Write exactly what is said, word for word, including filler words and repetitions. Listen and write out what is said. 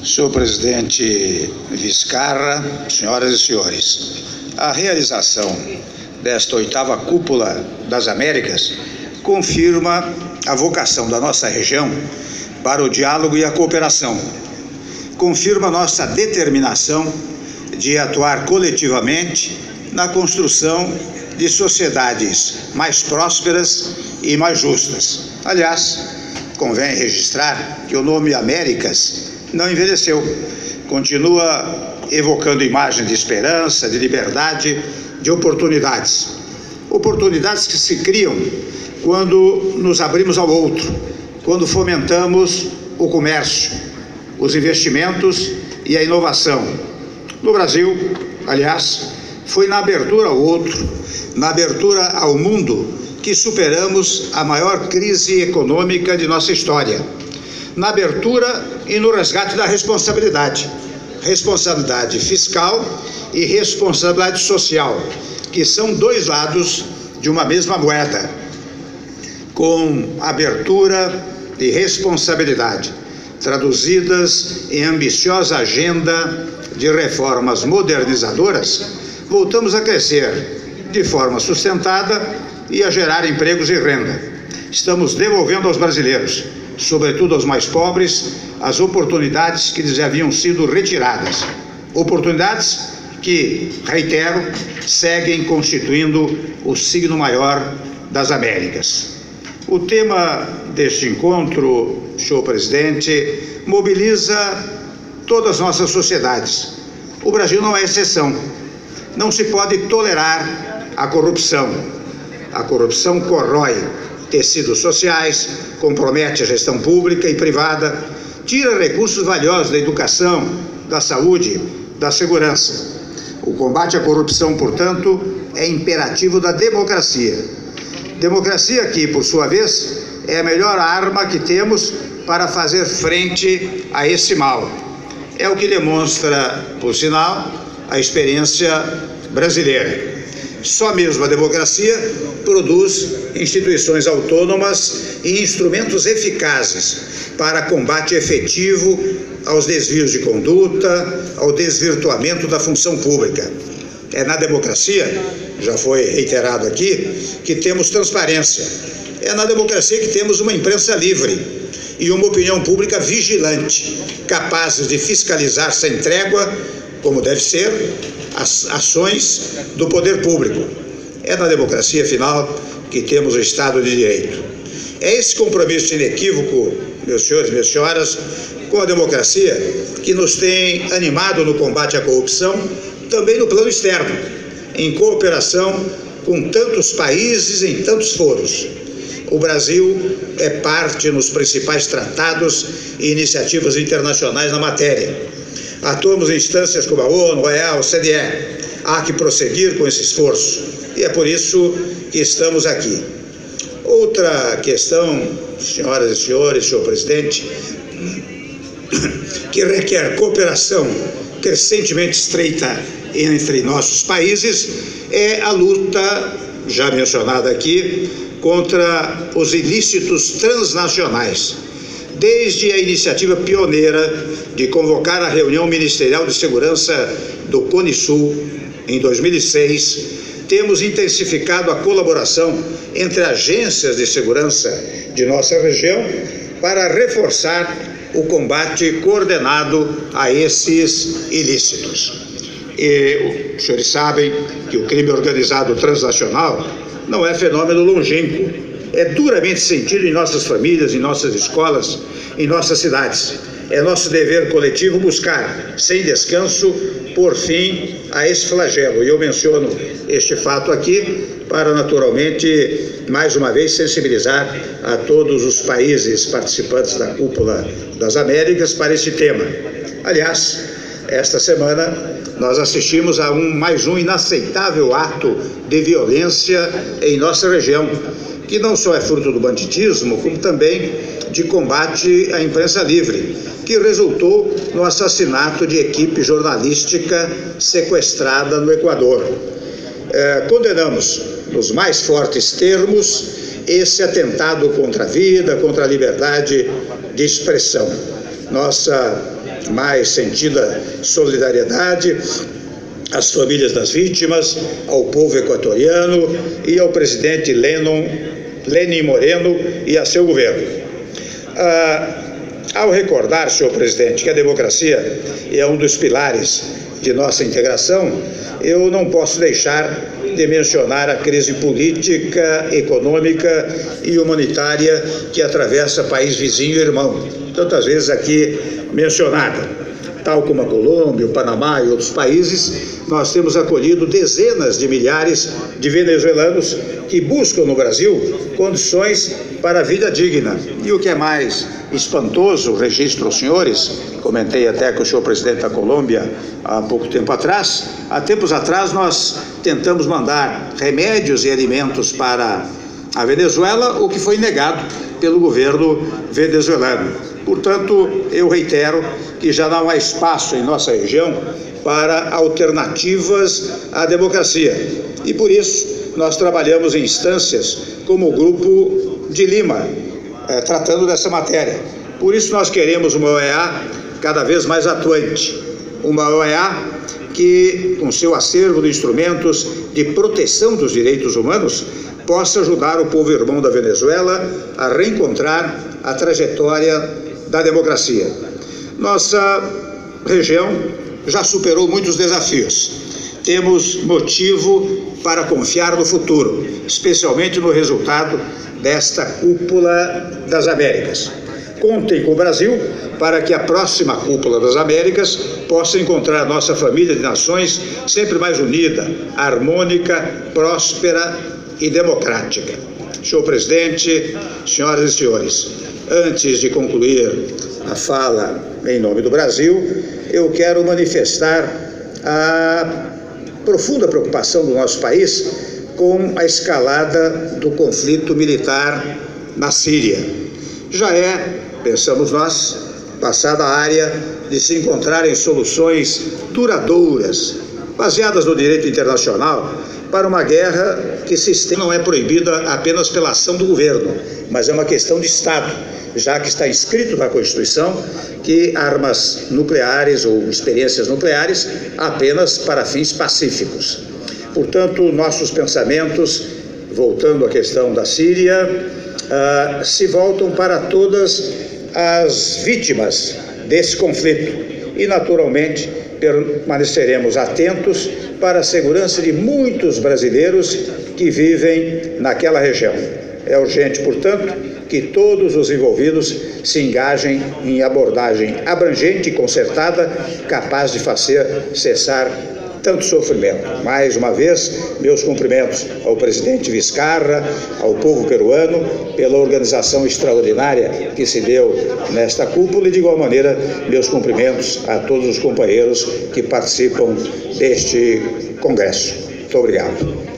Senhor presidente Vizcarra, senhoras e senhores, a realização desta oitava Cúpula das Américas confirma a vocação da nossa região para o diálogo e a cooperação. Confirma nossa determinação de atuar coletivamente na construção de sociedades mais prósperas e mais justas. Aliás, convém registrar que o nome Américas não envelheceu, continua evocando imagem de esperança, de liberdade, de oportunidades. Oportunidades que se criam quando nos abrimos ao outro, quando fomentamos o comércio, os investimentos e a inovação. No Brasil, aliás, foi na abertura ao outro, na abertura ao mundo, que superamos a maior crise econômica de nossa história. Na abertura e no resgate da responsabilidade. Responsabilidade fiscal e responsabilidade social, que são dois lados de uma mesma moeda. Com abertura e responsabilidade, traduzidas em ambiciosa agenda de reformas modernizadoras, voltamos a crescer de forma sustentada e a gerar empregos e renda. Estamos devolvendo aos brasileiros, sobretudo aos mais pobres, as oportunidades que lhes haviam sido retiradas. Oportunidades que, reitero, seguem constituindo o signo maior das Américas. O tema deste encontro, senhor presidente, mobiliza todas as nossas sociedades. O Brasil não é exceção. Não se pode tolerar a corrupção. A corrupção corrói tecidos sociais, compromete a gestão pública e privada, tira recursos valiosos da educação, da saúde, da segurança. O combate à corrupção, portanto, é imperativo da democracia. Democracia que, por sua vez, é a melhor arma que temos para fazer frente a esse mal. É o que demonstra, por sinal, a experiência brasileira. Só mesmo a democracia produz instituições autônomas e instrumentos eficazes para combate efetivo aos desvios de conduta, ao desvirtuamento da função pública. É na democracia, já foi reiterado aqui, que temos transparência. É na democracia que temos uma imprensa livre e uma opinião pública vigilante, capazes de fiscalizar sem trégua, como deve ser, as ações do poder público. É na democracia, afinal, que temos o Estado de Direito. É esse compromisso inequívoco, meus senhores e minhas senhoras, com a democracia que nos tem animado no combate à corrupção, também no plano externo, em cooperação com tantos países em tantos foros. O Brasil é parte nos principais tratados e iniciativas internacionais na matéria. Atuamos em instâncias como a ONU, a O E A, o C D E. Há que prosseguir com esse esforço e é por isso que estamos aqui. Outra questão, senhoras e senhores, senhor presidente, que requer cooperação crescentemente estreita entre nossos países é a luta, já mencionada aqui, contra os ilícitos transnacionais. Desde a iniciativa pioneira de convocar a reunião ministerial de segurança do Cone Sul, em dois mil e seis, temos intensificado a colaboração entre agências de segurança de nossa região para reforçar o combate coordenado a esses ilícitos. E os senhores sabem que o crime organizado transnacional não é fenômeno longínquo. É duramente sentido em nossas famílias, em nossas escolas, em nossas cidades. É nosso dever coletivo buscar, sem descanso, por fim a esse flagelo. E eu menciono este fato aqui para, naturalmente, mais uma vez, sensibilizar a todos os países participantes da Cúpula das Américas para esse tema. Aliás, esta semana nós assistimos a um, mais um inaceitável ato de violência em nossa região, que não só é fruto do banditismo, como também de combate à imprensa livre, que resultou no assassinato de equipe jornalística sequestrada no Equador. É, condenamos, nos mais fortes termos, esse atentado contra a vida, contra a liberdade de expressão. Nossa mais sentida solidariedade às famílias das vítimas, ao povo equatoriano e ao presidente Lenin, Lenin Moreno e a seu governo. Ah, ao recordar, senhor presidente, que a democracia é um dos pilares de nossa integração, eu não posso deixar de mencionar a crise política, econômica e humanitária que atravessa país vizinho e irmão, tantas vezes aqui mencionada. Tal como a Colômbia, o Panamá e outros países, nós temos acolhido dezenas de milhares de venezuelanos que buscam no Brasil condições para a vida digna. E o que é mais espantoso, registro aos senhores, comentei até com o senhor presidente da Colômbia há pouco tempo atrás, há tempos atrás nós tentamos mandar remédios e alimentos para a Venezuela, o que foi negado pelo governo venezuelano. Portanto, eu reitero que já não há espaço em nossa região para alternativas à democracia. E por isso nós trabalhamos em instâncias como o Grupo de Lima, eh, tratando dessa matéria. Por isso nós queremos uma O E A cada vez mais atuante, uma O E A que, com seu acervo de instrumentos de proteção dos direitos humanos, possa ajudar o povo irmão da Venezuela a reencontrar a trajetória da democracia. Nossa região já superou muitos desafios. Temos motivo para confiar no futuro, especialmente no resultado desta cúpula das Américas. Contem com o Brasil para que a próxima cúpula das Américas possa encontrar nossa família de nações sempre mais unida, harmônica, próspera e democrática. Senhor presidente, senhoras e senhores, antes de concluir a fala em nome do Brasil, eu quero manifestar a profunda preocupação do nosso país com a escalada do conflito militar na Síria. Já é, pensamos nós, passada a área de se encontrarem soluções duradouras, baseadas no direito internacional, para uma guerra que se estende, não é proibida apenas pela ação do governo, mas é uma questão de Estado, já que está escrito na Constituição que armas nucleares ou experiências nucleares apenas para fins pacíficos. Portanto, nossos pensamentos, voltando à questão da Síria, uh, se voltam para todas as vítimas desse conflito e, naturalmente, permaneceremos atentos para a segurança de muitos brasileiros que vivem naquela região. É urgente, portanto, que todos os envolvidos se engajem em abordagem abrangente e concertada, capaz de fazer cessar tanto sofrimento. Mais uma vez, meus cumprimentos ao presidente Vizcarra, ao povo peruano, pela organização extraordinária que se deu nesta cúpula e, de igual maneira, meus cumprimentos a todos os companheiros que participam deste congresso. Muito obrigado.